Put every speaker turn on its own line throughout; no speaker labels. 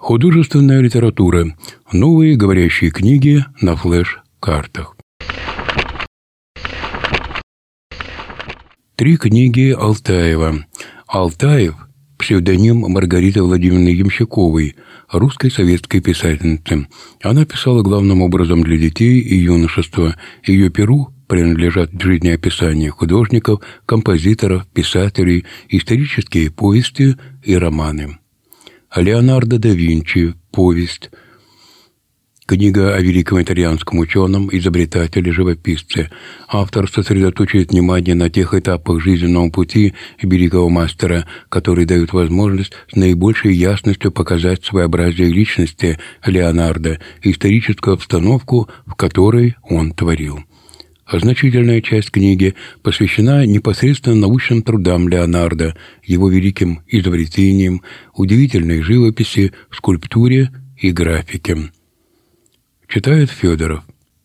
Художественная литература. Новые говорящие книги на флеш-картах. 3 книги Алтаева. Алтаев – псевдоним Маргариты Владимировны Ямщиковой, русской советской писательницы. Она писала главным образом для детей и юношества. Ее перу принадлежат жизнеописания художников, композиторов, писателей, исторические повести и романы. Леонардо да Винчи. Повесть. Книга о великом итальянском ученом, изобретателе, живописце. Автор сосредоточивает внимание на тех этапах жизненного пути великого мастера, которые дают возможность с наибольшей ясностью показать своеобразие личности Леонардо и историческую обстановку, в которой он творил. Значительная часть книги посвящена непосредственно научным трудам Леонардо, его великим изобретениям, удивительной живописи, скульптуре и графике. Читает Федоров.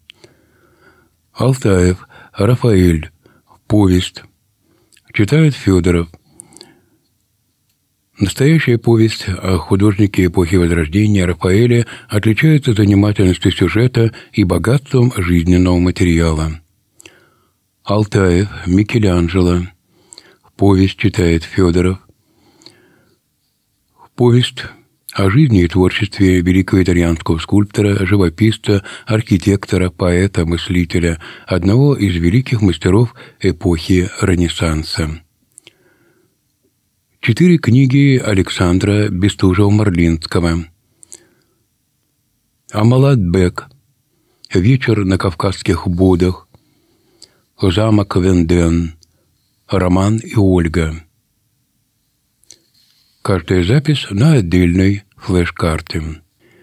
Алтаев. Рафаэль. Повесть. Читает Федоров. Настоящая повесть о художнике эпохи Возрождения Рафаэле отличается занимательностью сюжета и богатством жизненного материала. Алтаев. Микеланджело. Повесть. Читает Федоров. Повесть о жизни и творчестве великого итальянского скульптора, живописца, архитектора, поэта, мыслителя, одного из великих мастеров эпохи Ренессанса. 4 книги Александра Бестужева-Марлинского. Амалат-Бек. Вечер на Кавказских водах. Замок Венден. Роман и Ольга. Каждая запись на отдельной флеш-карте.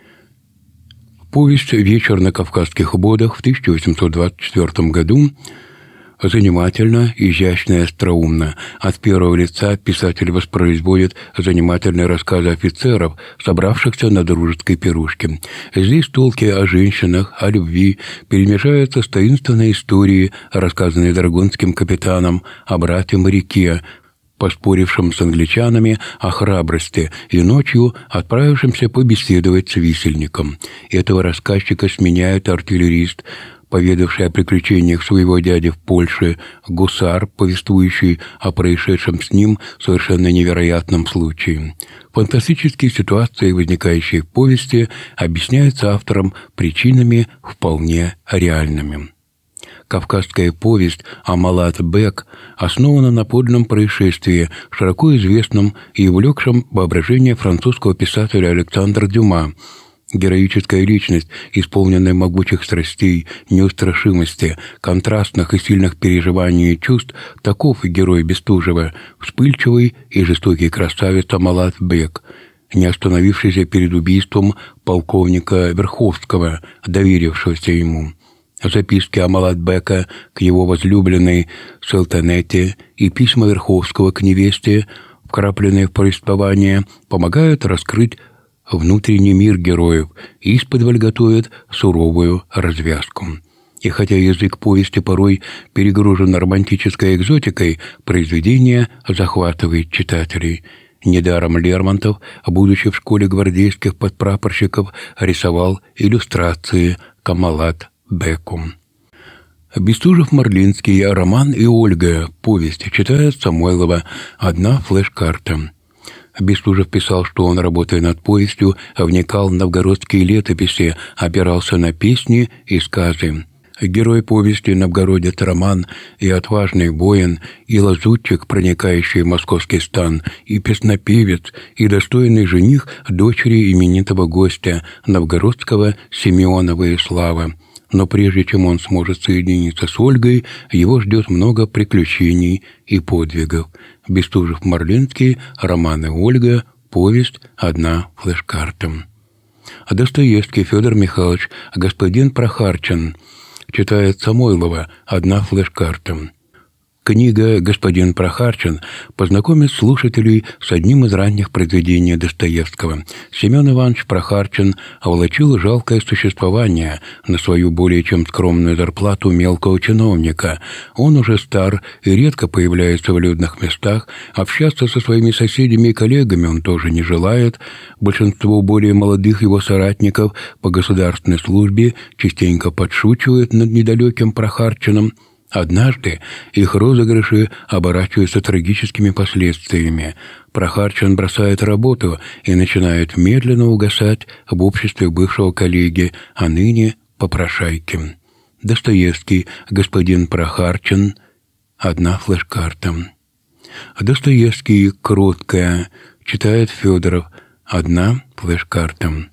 Повесть «Вечер на Кавказских водах» в 1824 году занимательно, изящно и остроумно. От первого лица писатель воспроизводит занимательные рассказы офицеров, собравшихся на дружеской пирушке. Здесь толки о женщинах, о любви перемежаются с таинственной историей, рассказанной драгунским капитаном о брате-моряке, поспорившим с англичанами о храбрости и ночью отправившимся побеседовать с висельником. Этого рассказчика сменяет артиллерист, поведавший о приключениях своего дяди в Польше, гусар, повествующий о происшедшем с ним совершенно невероятном случае. Фантастические ситуации, возникающие в повести, объясняются автором причинами вполне реальными. Кавказская повесть «Амалат-Бек» основана на подлинном происшествии, широко известном и увлекшем воображение французского писателя Александра Дюма. Героическая личность, исполненная могучих страстей, неустрашимости, контрастных и сильных переживаний и чувств, таков герой Бестужева, вспыльчивый и жестокий красавец Амалат-Бек, не остановившийся перед убийством полковника Верховского, доверившегося ему. Записки Амалат-Бека к его возлюбленной Салтанете и письма Верховского к невесте, вкрапленные в повествование, помогают раскрыть внутренний мир героев и исподволь готовят суровую развязку. И хотя язык повести порой перегружен романтической экзотикой, произведение захватывает читателей. Недаром Лермонтов, будучи в школе гвардейских подпрапорщиков, рисовал иллюстрации к Амалат-Беку. Бестужев-Марлинский. Роман и Ольга. Повесть. Читает Самойлова. Одна флеш-карта. Бестужев писал, что он, работая над повестью, вникал в новгородские летописи, опирался на песни и сказы. Герой повести новгородец Роман и отважный воин, и лазутчик, проникающий в московский стан, и песнопевец, и достойный жених дочери именитого гостя, новгородского Симеонова Ислава. Но прежде чем он сможет соединиться с Ольгой, его ждет много приключений и подвигов. Бестужев-Марлинский. Роман и Ольга. Повесть. Одна флеш-карта. Достоевский Федор Михайлович. Господин Прохарчин. Читает Самойлова. Одна флеш-карта. Книга «Господин Прохарчин» познакомит слушателей с одним из ранних произведений Достоевского. Семен Иванович Прохарчин овлачил жалкое существование на свою более чем скромную зарплату мелкого чиновника. Он уже стар и редко появляется в людных местах, общаться со своими соседями и коллегами он тоже не желает. Большинство более молодых его соратников по государственной службе частенько подшучивают над недалеким Прохарчиным. Однажды их розыгрыши оборачиваются трагическими последствиями. Прохарчин бросает работу и начинает медленно угасать в обществе бывшего коллеги, а ныне попрошайки. Достоевский, господин Прохарчин, одна флеш-карта. Достоевский, кроткая, читает Федоров, одна флеш-карта.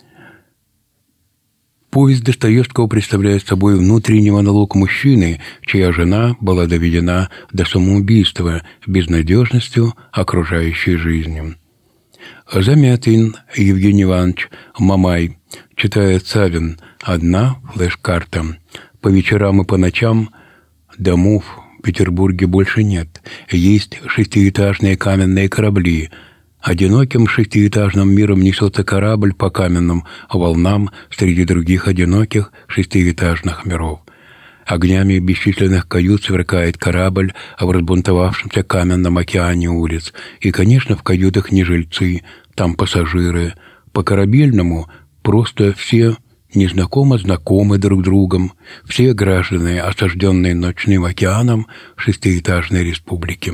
Повесть Достоевского представляет собой внутренний монолог мужчины, чья жена была доведена до самоубийства безнадежностью окружающей жизни. Замятин Евгений Иванович, Мамай, читает Савин, одна флеш-карта. По вечерам и по ночам домов в Петербурге больше нет. Есть шестиэтажные каменные корабли. Одиноким шестиэтажным миром несется корабль по каменным волнам среди других одиноких шестиэтажных миров. Огнями бесчисленных кают сверкает корабль в разбунтовавшемся каменном океане улиц. И, конечно, в каютах не жильцы, там пассажиры. По-корабельному просто все незнакомо знакомы друг другом, все граждане, осажденные ночным океаном шестиэтажной республики.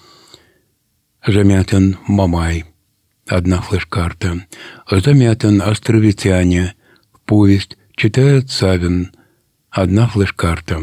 Замятин, Мамай, одна флеш-карта. Замятин, Островитяне, повесть, читает Савин, одна флеш-карта.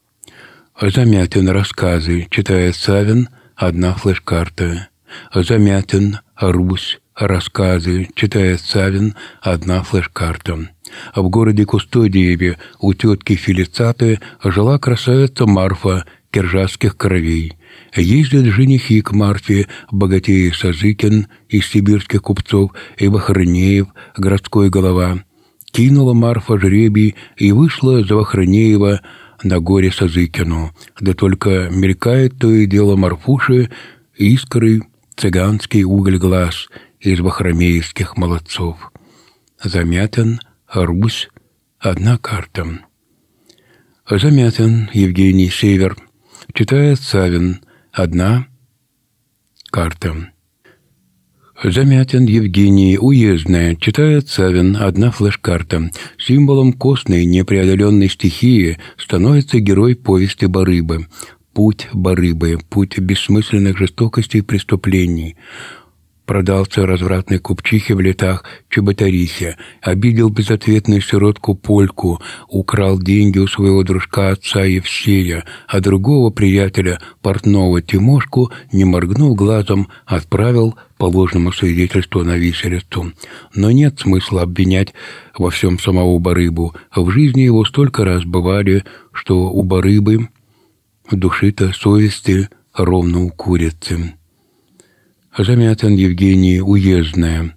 Замятин, рассказы, читает Савин, одна флеш-карта. Замятин, Русь, рассказы, читает Савин, одна флеш-карта. В городе Кустодиеве у тетки Фелицаты жила красавица Марфа киржатских кровей. Ездят женихи к Марфе, богатеи Сазыкин из сибирских купцов и Вахронеев, городской голова. Кинула Марфа жребий и вышла за Вахронеева на горе Сазыкину. Да только мелькает то и дело Марфуши искры цыганский уголь глаз из вахромеевских молодцов. Замятин, Русь, одна карта. Замятин Евгений, Север, читает Савин, одна карта. Замятин Евгений, Уездная, читает Савин, одна флеш-карта. Символом костной непреодоленной стихии становится герой повести Барыбы. Путь Барыбы, путь бессмысленных жестокостей и преступлений. Продался развратной купчихе в летах Чеботарихе, обидел безответную сиротку Польку, украл деньги у своего дружка отца Евсея, а другого приятеля, портного Тимошку, не моргнув глазом, отправил по ложному свидетельству на виселицу. Но нет смысла обвинять во всем самого Барыбу. В жизни его столько раз бывали, что у Барыбы души-то совести ровно у курицы. Замятин Евгений, Уездная.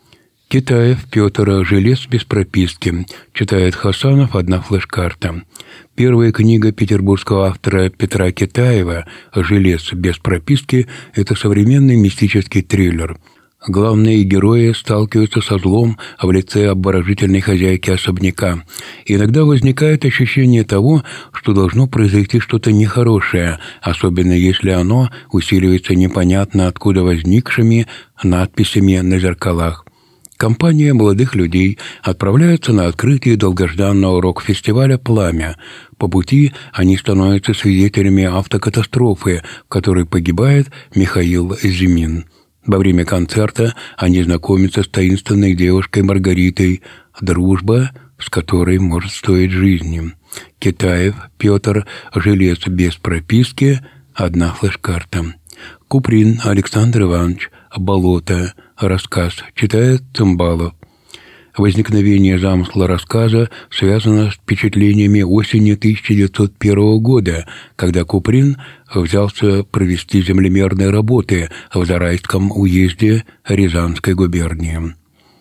Китаев Петр, Желез без прописки, читает Хасанов, одна флеш-карта. Первая книга петербургского автора Петра Китаева «Желез без прописки» — это современный мистический триллер. Главные герои сталкиваются со злом в лице обворожительной хозяйки особняка. Иногда возникает ощущение того, что должно произойти что-то нехорошее, особенно если оно усиливается непонятно откуда возникшими надписями на зеркалах. Компания молодых людей отправляется на открытие долгожданного рок-фестиваля «Пламя». По пути они становятся свидетелями автокатастрофы, в которой погибает Михаил Зимин. Во время концерта они знакомятся с таинственной девушкой Маргаритой, дружба с которой может стоить жизни. Китаев Петр, Желез без прописки, одна флеш-карта. Куприн Александр Иванович, Болото, рассказ, читает Цымбалов. Возникновение замысла рассказа связано с впечатлениями осени 1901 года, когда Куприн взялся провести землемерные работы в Зарайском уезде Рязанской губернии.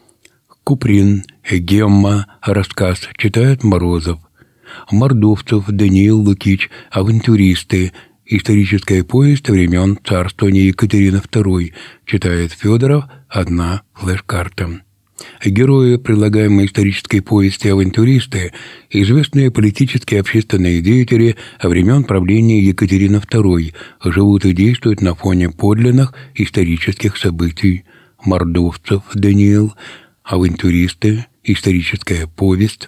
Куприн, Гемма, рассказ, читает Морозов. Мордовцев Даниил Лукич, авантюристы, Историческая повесть времен царствования Екатерины II. Читает Федоров. Одна флеш-карта. Герои предлагаемой исторической повести авантюристы – известные политические и общественные деятели времен правления Екатерины II, живут и действуют на фоне подлинных исторических событий. Мордовцев Даниил, авантюристы, историческая повесть.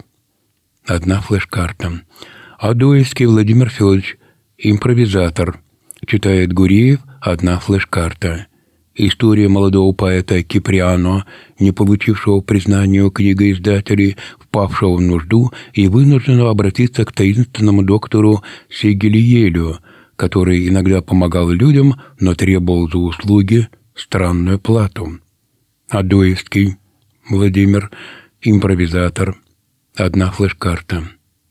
Одна флеш-карта. Адоевский Владимир Федорович, импровизатор. Читает Гуреев. Одна флеш-карта. История молодого поэта Киприано, не получившего признания у книгоиздателей, впавшего в нужду и вынужденного обратиться к таинственному доктору Сегелиелю, который иногда помогал людям, но требовал за услуги странную плату. Адоевский Владимир, импровизатор. Одна флеш-карта.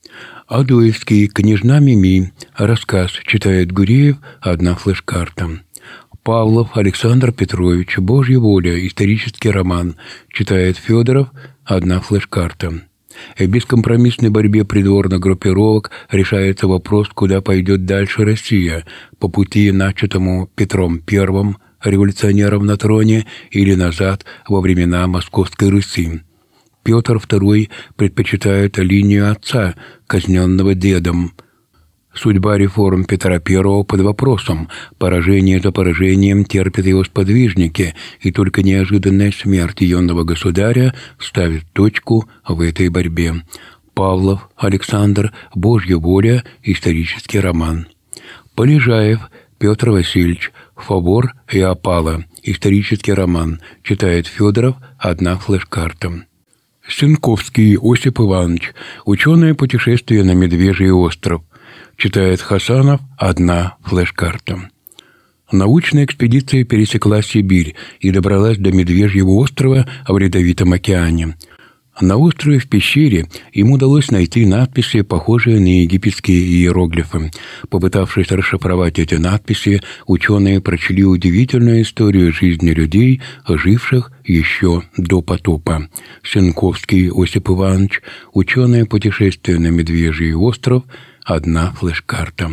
Адоевский, княжна Мими, рассказ. Читает Гуреев. Одна флеш-карта. Павлов Александр Петрович, «Божья воля», исторический роман. Читает Федоров. Одна флеш-карта. В бескомпромиссной борьбе придворных группировок решается вопрос, куда пойдет дальше Россия, по пути, начатому Петром I, революционером на троне, или назад, во времена Московской Руси. Петр II предпочитает линию отца, казненного дедом. Судьба реформ Петра I под вопросом, поражение за поражением терпят его сподвижники, и только неожиданная смерть юного государя ставит точку в этой борьбе. Павлов Александр, «Божья воля», исторический роман. Полежаев Петр Васильевич, «Фавор и опала», исторический роман. Читает Федоров. Одна флеш-карта. Сенковский Осип Иванович, «Ученое путешествие на Медвежий остров». Читает Хасанов. Одна флеш-карта. Научная экспедиция пересекла Сибирь и добралась до Медвежьего острова в Ледовитом океане. На острове в пещере им удалось найти надписи, похожие на египетские иероглифы. Попытавшись расшифровать эти надписи, ученые прочли удивительную историю жизни людей, живших еще до потопа. Сенковский Осип Иванович, «Ученое путешествие на Медвежий остров». Одна флеш-карта.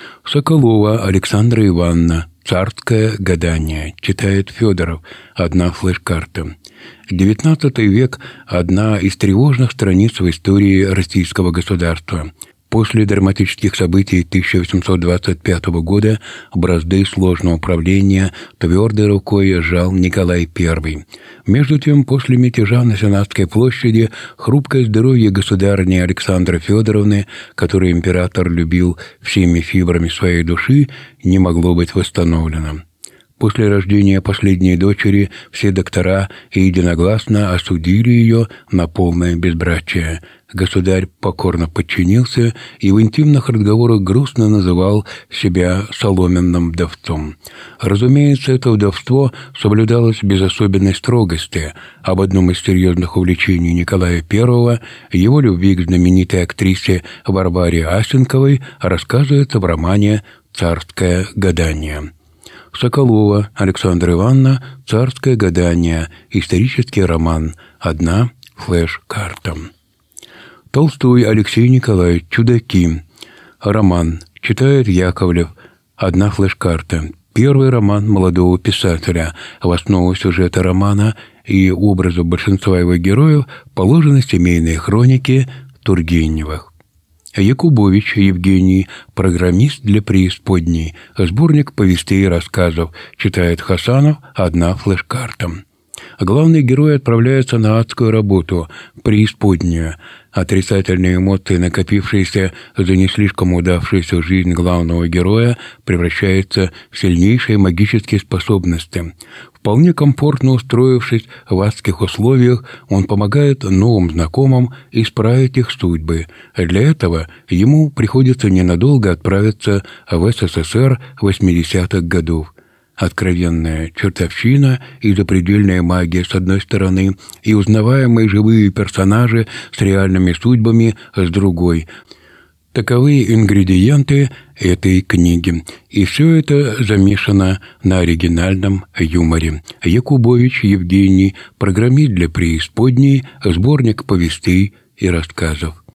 Соколова Александра Ивановна, «Царское гадание». Читает Федоров. Одна флеш-карта. XIX век – одна из тревожных страниц в истории российского государства. После драматических событий 1825 года бразды сложного правления твердой рукой сжал Николай I. Между тем, после мятежа на Сенатской площади хрупкое здоровье государыни Александры Федоровны, которую император любил всеми фибрами своей души, не могло быть восстановлено. После рождения последней дочери все доктора единогласно осудили ее на полное безбрачие. Государь покорно подчинился и в интимных разговорах грустно называл себя соломенным вдовцом. Разумеется, это вдовство соблюдалось без особенной строгости. Об одном из серьезных увлечений Николая I, его любви к знаменитой актрисе Варваре Асенковой, рассказывается в романе «Царское гадание». Соколова Александра Ивановна, «Царское гадание», исторический роман. Одна флеш-карта. Толстой Алексей Николаевич, «Чудаки», роман. Читает Яковлев. Одна флеш-карта. Первый роман молодого писателя. В основу сюжета романа и образу большинства его героев положены семейные хроники Тургеневых. Якубович Евгений, «Программист для преисподней», сборник повестей и рассказов. Читает Хасанов. Одна флеш-карта. Главный герой отправляется на адскую работу, преисподнюю. Отрицательные эмоции, накопившиеся за не слишком удавшуюся жизнь главного героя, превращаются в сильнейшие магические способности. Вполне комфортно устроившись в адских условиях, он помогает новым знакомым исправить их судьбы. Для этого ему приходится ненадолго отправиться в СССР 80-х годов. Откровенная чертовщина и запредельная магия с одной стороны, и узнаваемые живые персонажи с реальными судьбами с другой. Таковы ингредиенты этой книги. И все это замешано на оригинальном юморе. Якубович Евгений, «Программист для преисподней», сборник повестей и рассказов.